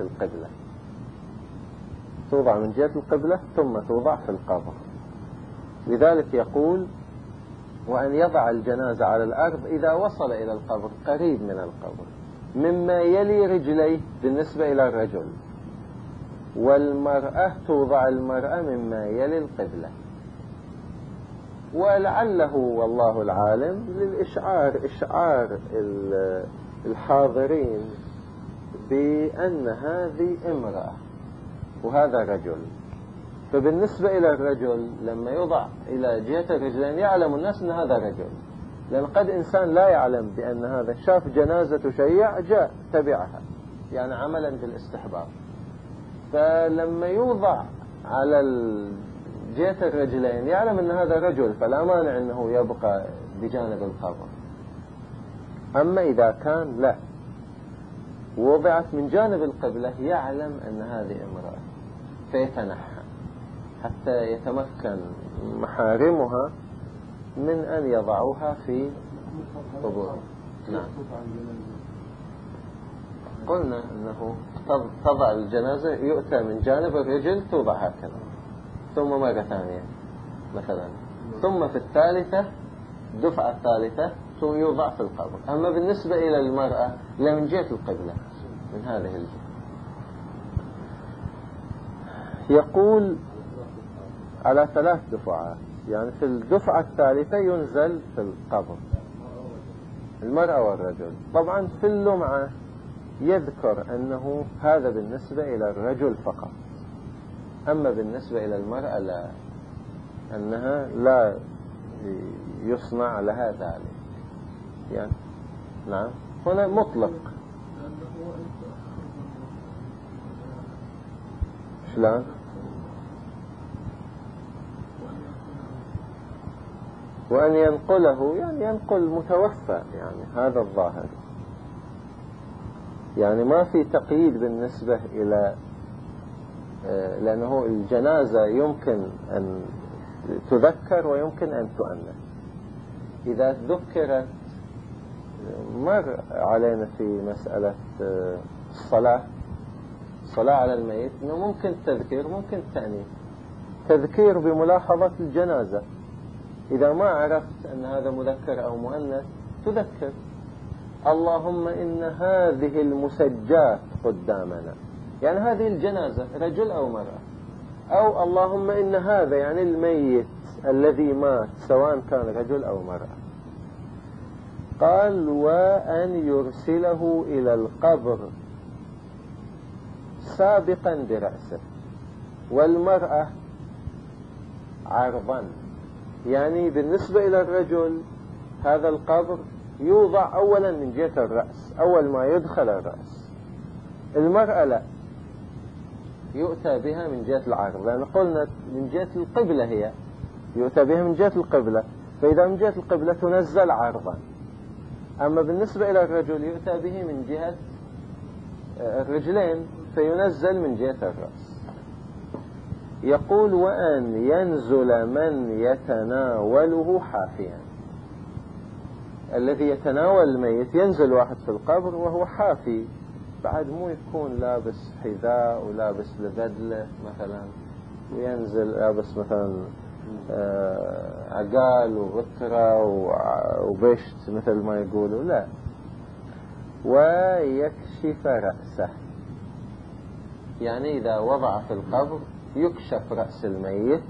القبلة ثم توضع في القبر. لذلك يقول وأن يضع الجنازة على الأرض إذا وصل إلى القبر، قريب من القبر، مما يلي رجليه بالنسبة إلى الرجل، والمرأة توضع المرأة مما يلي القبلة. ولعله والله العالم إشعار الحاضرين بأن هذه امرأة وهذا رجل، فبالنسبة إلى الرجل لما يوضع إلى جهة الرجلين يعلم الناس أن هذا رجل، لأن قد إنسان لا يعلم بأن هذا، شاف جنازة تشيع جاء تبعها يعني عملا بالاستحباب، فلما يوضع على جهة الرجلين يعلم أن هذا رجل، فلا مانع أنه يبقى بجانب القبر. أما إذا كان لا وضعت من جانب القبلة يعلم أن هذه امرأة فيتنحى حتى يتمكن محارمها من أن يضعوها في قبور. نعم، قلنا أنه تضع الجنازة يؤتى من جانب الرجل توضع هكذا، ثم مرة ثانية مثلا، ثم في الثالثة الدفعة الثالثة ثم يوضع في القبر. أما بالنسبة إلى المرأة لا من جهة القبلة من هذه الجهة. يقول على 3 دفعات، يعني في الدفعة الثالثة ينزل في القبر المرأة والرجل. طبعا في اللمعة يذكر أنه هذا بالنسبة إلى الرجل فقط، أما بالنسبة إلى المرأة لا، أنها لا يصنع لها ذلك يعني. نعم، هنا مطلق. شلون؟ وأن ينقله يعني ينقل متوفى، يعني هذا الظاهر، يعني ما في تقييد بالنسبة إلى، لأنه الجنازة يمكن أن تذكر ويمكن أن تؤنث. إذا ذكرت مر علينا في مسألة الصلاة على الميت أنه ممكن تذكير ممكن تأنيث. تذكير بملاحظة الجنازة، إذا ما عرفت أن هذا مذكر أو مؤنث تذكر اللهم إن هذه المسجات قدامنا، يعني هذه الجنازة رجل أو مرأة، أو اللهم إن هذا يعني الميت الذي مات سواء كان رجل أو مرأة. قال وأن يرسله إلى القبر سابقا برأسه، والمرأة عرضا، يعني بالنسبة إلى الرجل هذا القبر يوضع أولا من جهة الرأس، أول ما يدخل الرأس. المرأة لا، يؤتى بها من جهة العرض، لأن قلنا من جهة القبلة هي يؤتى بها من جهة القبلة، فإذا من جهة القبلة تنزل عرضا. أما بالنسبة إلى الرجل يؤتى به من جهة الرجلين فينزل من جهة الرأس. يقول وأن ينزل من يتناوله حافيا، الذي يتناول الميت ينزل واحد في القبر وهو حافي، بعد مو يكون لابس حذاء ولابس لبدلة مثلا وينزل لابس مثلا عقال وغترة وبشت مثل ما يقولوا، لا. ويكشف رأسه، يعني إذا وضع في القبر يكشف رأس الميت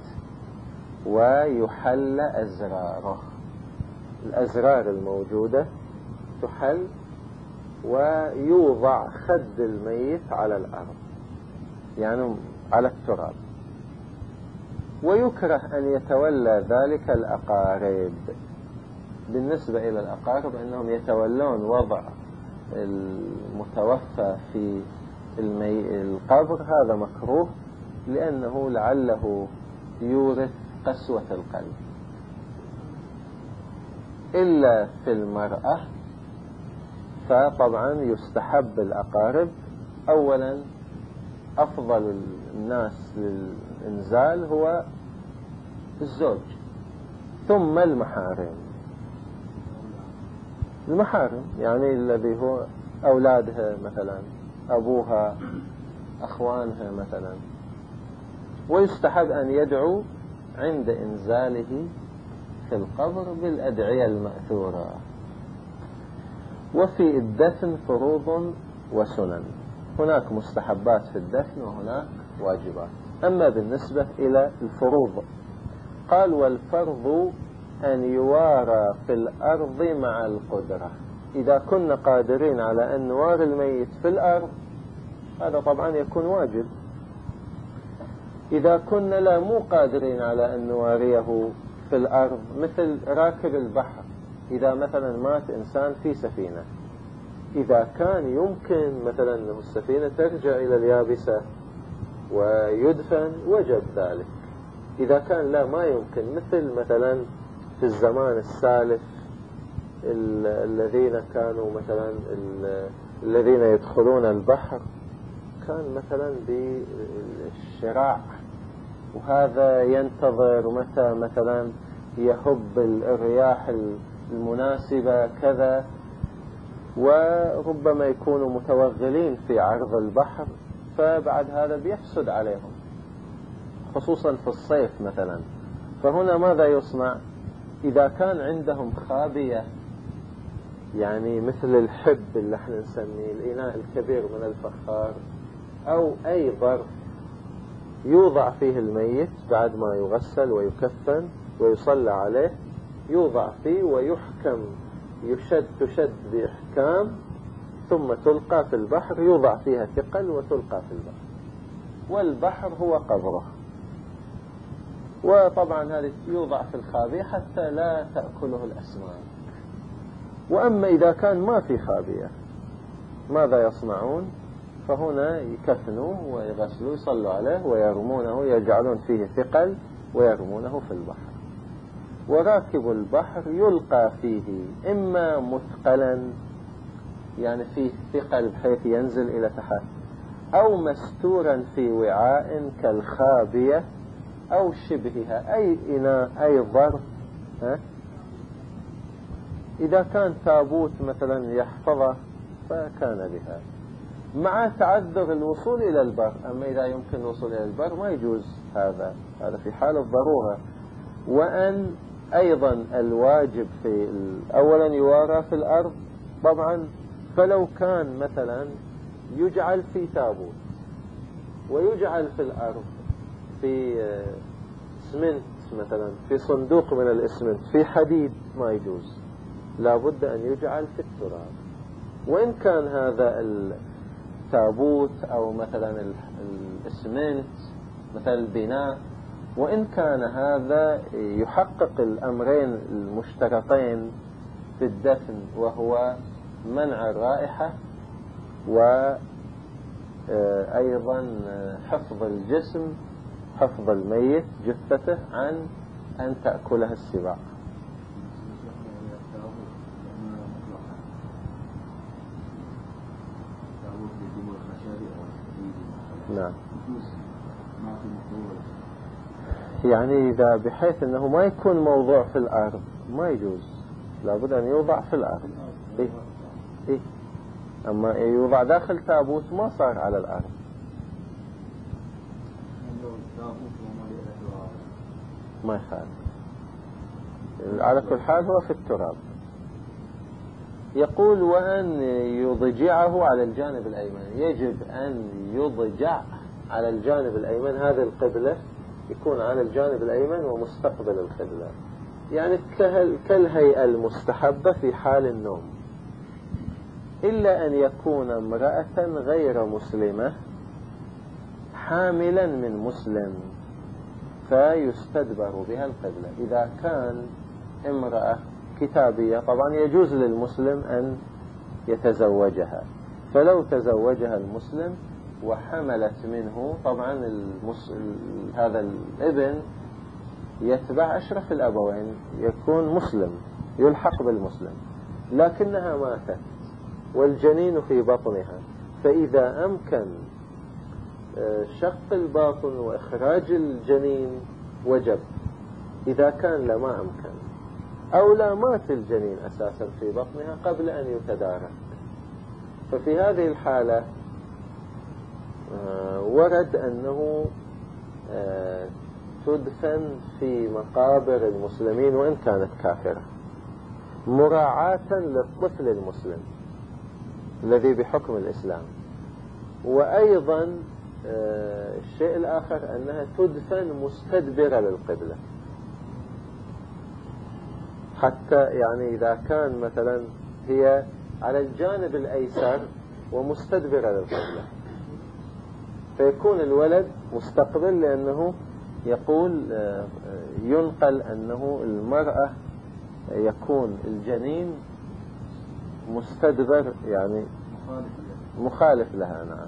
ويحل أزراره، الأزرار الموجودة تحل، ويوضع خد الميت على الأرض يعني على التراب. ويكره أن يتولى ذلك الأقارب. بالنسبة إلى الأقارب أنهم يتولون وضع المتوفى في القبر، هذا مكروه لأنه لعله يورث قسوة القلب. إلا في المرأة فطبعا يستحب الأقارب. أولا أفضل الناس للإنزال هو الزوج، ثم المحارم يعني الذي هو أولادها مثلا، أبوها، أخوانها مثلا. ويستحب أن يدعو عند إنزاله في القبر بالأدعية المأثورة. وفي الدفن فروض وسنن، هناك مستحبات في الدفن وهناك واجبات. أما بالنسبة إلى الفروض قال والفرض أن يوارى في الأرض مع القدرة. إذا كنا قادرين على أن نواري الميت في الأرض هذا طبعا يكون واجب. إذا كنا لا مو قادرين على أن نواريه في الأرض، مثل راكب البحر، إذا مثلا مات إنسان في سفينة، إذا كان يمكن مثلا أن السفينة ترجع إلى اليابسة ويدفن وجب ذلك. إذا كان لا ما يمكن، مثل مثلا في الزمان السالف الذين كانوا مثلا الذين يدخلون البحر كان مثلا بالشراع، وهذا ينتظر متى مثلا يهب الرياح المناسبة كذا، وربما يكونوا متوغلين في عرض البحر، فبعد هذا بيفسد عليهم خصوصا في الصيف مثلا. فهنا ماذا يصنع؟ إذا كان عندهم خابية، يعني مثل الحب اللي احنا نسميه الإناء الكبير من الفخار، أو أي ظرف يوضع فيه الميت بعد ما يغسل ويكفن ويصلى عليه، يوضع فيه ويحكم، تشد بإحكام، ثم تلقى في البحر، يوضع فيها ثقل وتلقى في البحر، والبحر هو قبره. وطبعا هذا يوضع في الخابية حتى لا تأكله الأسماك. وأما إذا كان ما في خابية ماذا يصنعون؟ فهنا يكفنوه ويغسلوه، يصلوا عليه ويرمونه، يجعلون فيه ثقل ويرمونه في البحر. وراكب البحر يلقى فيه إما مثقلا، يعني فيه ثقل بحيث ينزل إلى تحت، أو مستورا في وعاء كالخابية أو شبهها، أي إناء أي ظرف. إذا كان تابوت مثلا يحفظه فكان بها، مع تعذر الوصول إلى البر. أما إذا يمكن الوصول إلى البر ما يجوز هذا في حال الضرورة. وأن أيضا الواجب في أولا يوارى في الأرض طبعا، فلو كان مثلا يجعل في تابوت ويجعل في الأرض في اسمنت مثلا، في صندوق من الاسمنت، في حديد، ما يجوز، لابد أن يجعل في التراب. وإن كان هذا التابوت أو مثلا الاسمنت مثل البناء، وإن كان هذا يحقق الأمرين المشترطين في الدفن، وهو منع الرائحة وأيضا حفظ الجسم، حفظ الميت جثته عن أن تأكلها السباع. نعم، يعني إذا بحيث أنه ما يكون موضوع في الأرض ما يجوز، لابد أن يوضع في الأرض. إيه؟ أما يوضع داخل تابوت ما صار على الأرض. ما يخالف، على كل حال هو في التراب. يقول وأن يضجعه على الجانب الأيمن، يجب أن يضجع على الجانب الأيمن، هذه القبلة يكون على الجانب الأيمن ومستقبل القبلة، يعني كالهيئة المستحبة في حال النوم، إلا أن يكون امرأة غير مسلمة حاملا من مسلم فيستدبر بها القبلة. إذا كان امرأة كتابية طبعا يجوز للمسلم أن يتزوجها، فلو تزوجها المسلم وحملت منه طبعا هذا الابن يتبع أشرف الأبوين، يكون مسلم، يلحق بالمسلم، لكنها ماتت والجنين في بطنها، فإذا أمكن شق الباطن وإخراج الجنين وجب. إذا كان لما أمكن أو لا مات الجنين أساسا في بطنها قبل أن يتدارك، ففي هذه الحالة ورد أنه تدفن في مقابر المسلمين وإن كانت كافرة، مراعاة للطفل المسلم الذي بحكم الإسلام. وأيضا الشيء الآخر أنها تدفن مستدبرة للقبلة، حتى يعني إذا كان مثلا هي على الجانب الأيسر ومستدبرة للقبلة، فيكون الولد مستقبل، لأنه يقول ينقل أنه المرأة يكون الجنين مستدبر، يعني مخالف لها. نعم.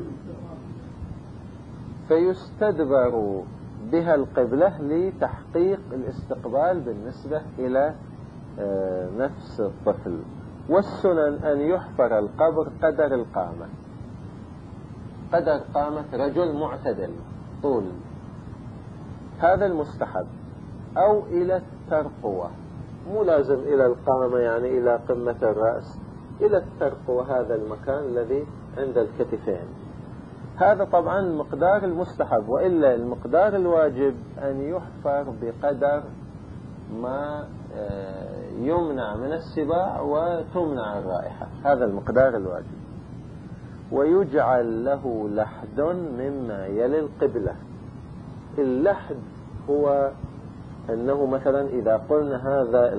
فيستدبر بها القبلة لتحقيق الاستقبال بالنسبة إلى نفس الطفل. والسنن أن يحفر القبر قدر القامة، قدر قامة رجل معتدل طول، هذا المستحب، أو إلى الترقوة، مو لازم إلى القامة يعني إلى قمة الرأس، إلى الترقوة، هذا المكان الذي عند الكتفين. هذا طبعا المقدار المستحب، وإلا المقدار الواجب أن يحفر بقدر ما يمنع من السباع وتمنع الرائحة، هذا المقدار الواجب. ويجعل له لحد مما يلي القبلة. اللحد هو أنه مثلا إذا قلنا هذا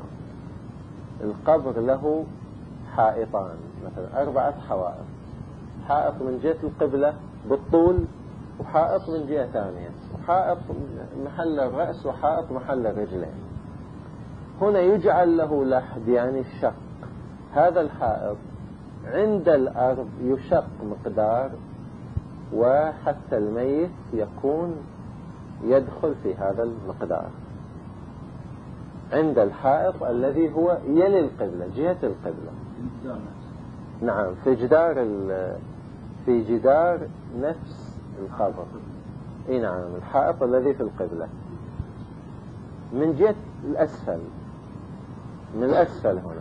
القبر له حائطان، مثلا 4 حوائط، حائط من جهة القبلة بالطول، وحائط من جهة ثانية، وحائط محل الرأس، وحائط محل الرجلين. هنا يجعل له لحد يعني شق، هذا الحائط عند الأرض يشق مقدار، وحتى الميت يكون يدخل في هذا المقدار عند الحائط الذي هو يلي القبلة، جهة القبلة. نعم، في جدار نفس القبر. اي نعم، الحائط الذي في القبلة من جهة الأسفل، من الأسفل هنا،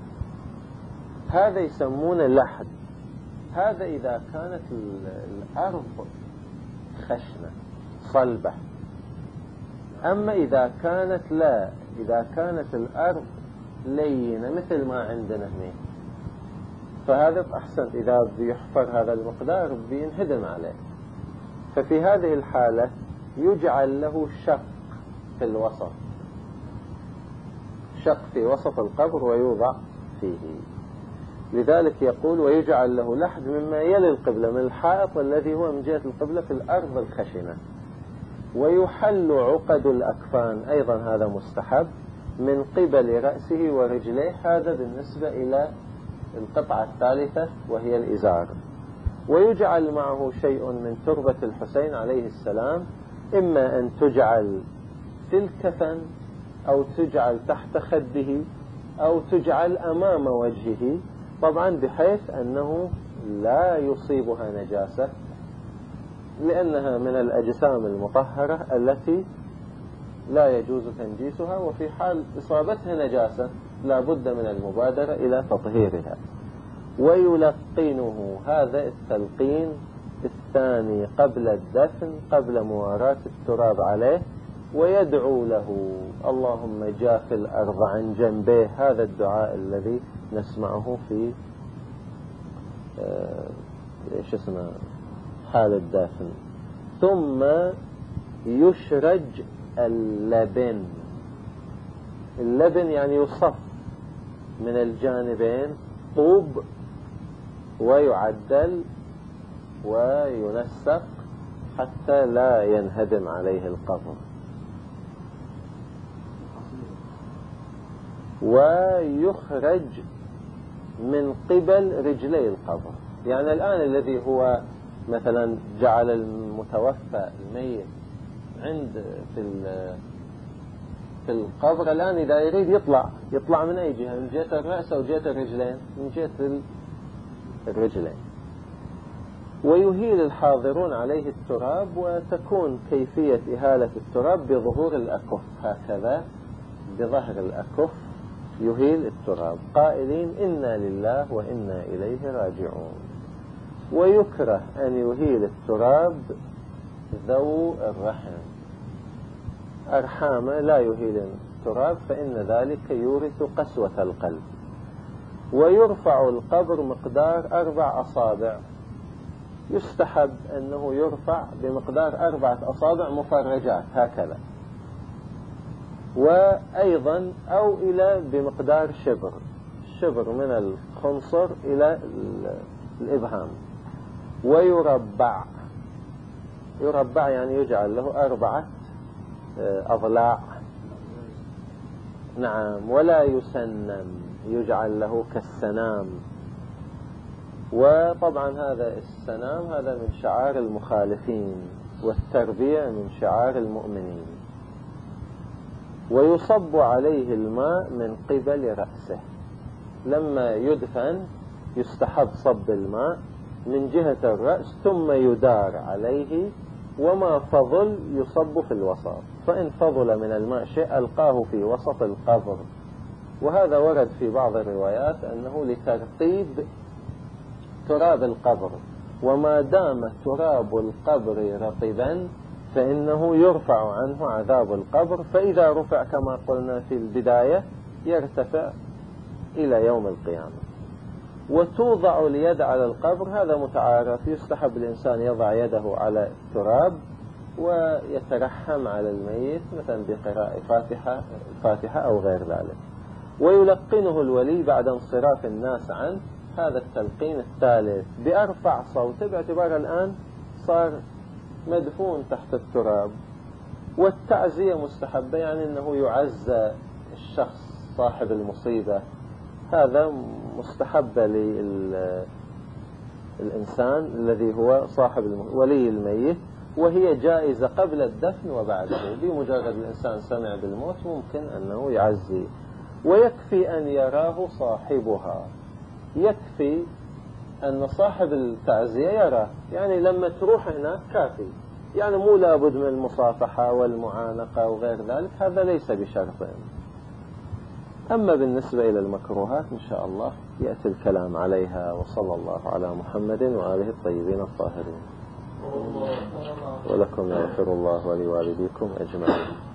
هذا يسمونه لحد. هذا إذا كانت الأرض خشنة صلبة. أما إذا كانت لا، إذا كانت الأرض لينة مثل ما عندنا هنا، فهذا أحسن، إذا بيحفر هذا المقدار بينهدم عليه. ففي هذه الحالة يجعل له شق في الوسط، شق في وسط القبر ويوضع فيه. لذلك يقول ويجعل له لحد مما يلي القبلة، من الحائط الذي هو من جهة القبلة في الأرض الخشنة. ويحل عقد الأكفان، أيضا هذا مستحب، من قبل رأسه ورجليه، هذا بالنسبة إلى القطعة الثالثة وهي الإزار. ويجعل معه شيء من تربة الحسين عليه السلام، إما أن تجعل في الكفن، أو تجعل تحت خده، أو تجعل أمام وجهه، طبعا بحيث أنه لا يصيبها نجاسة، لأنها من الأجسام المطهرة التي لا يجوز تنجيسها، وفي حال إصابتها نجاسة لا بد من المبادرة إلى تطهيرها. ويلقنه، هذا التلقين الثاني قبل الدفن، قبل مواراة التراب عليه، ويدعو له اللهم جاف الأرض عن جنبيه، هذا الدعاء الذي نسمعه في حال الدفن. ثم يشرج اللبن، اللبن يعني يصف من الجانبين طوب، ويعدل وينسق حتى لا ينهدم عليه القبر. ويخرج من قبل رجلي القبر، يعني الآن الذي هو مثلا جعل المتوفى الميت عند في القبر، الآن إذا يريد يطلع من أي جهة، من جهة الرأس أو جهة الرجلين؟ من جهة الرجلين. ويهيل الحاضرون عليه التراب، وتكون كيفية إهالة التراب بظهور الأكف، هكذا بظهر الأكف يهيل التراب، قائلين إنا لله وإنا إليه راجعون. ويكره أن يهيل التراب ذو الرحم، أرحامه لا يهيل التراب، فإن ذلك يورث قسوة القلب. ويرفع القبر مقدار 4 أصابع، يستحب أنه يرفع بمقدار 4 أصابع مفرجات هكذا، وأيضا أو إلى بمقدار شبر من الخنصر إلى الإبهام. ويربع، يربع يعني يجعل له 4 أضلاع. نعم. ولا يسنم يجعل له كالسنام. وطبعا هذا السنام هذا من شعار المخالفين، والتربيع من شعار المؤمنين. ويصب عليه الماء من قبل رأسه. لما يدفن يستحب صب الماء من جهة الرأس ثم يدار عليه، وما فضل يصب في الوسط، فإن فضل من الماء شيء ألقاه في وسط القبر. وهذا ورد في بعض الروايات أنه لترطيب تراب القبر، وما دام تراب القبر رطبا فإنه يرفع عنه عذاب القبر، فإذا رفع كما قلنا في البداية يرتفع إلى يوم القيامة. وتوضع اليد على القبر، هذا متعارف، يستحب الإنسان يضع يده على التراب ويترحم على الميت مثلا بقراءة فاتحة أو غير ذلك. ويلقنه الولي بعد انصراف الناس عنه هذا التلقين الثالث بأرفع صوت، باعتبار الآن صار مدفون تحت التراب. والتعزية مستحبة، يعني أنه يعزى الشخص صاحب المصيبة، هذا مستحب للإنسان الذي هو صاحب ولي الميت، وهي جائزة قبل الدفن وبعده. بمجرد الإنسان سمع بالموت ممكن أنه يعزي، ويكفي أن يراه صاحبها، يكفي أن صاحب التعزية يراه، يعني لما تروح هناك كافي، يعني مو لابد من المصافحة والمعانقة وغير ذلك، هذا ليس بشرط. أما بالنسبة إلى المكروهات إن شاء الله يأتي الكلام عليها. وصلى الله على محمد وآله الطيبين الطاهرين. ولكم يغفر الله ولوالديكم أجمعين.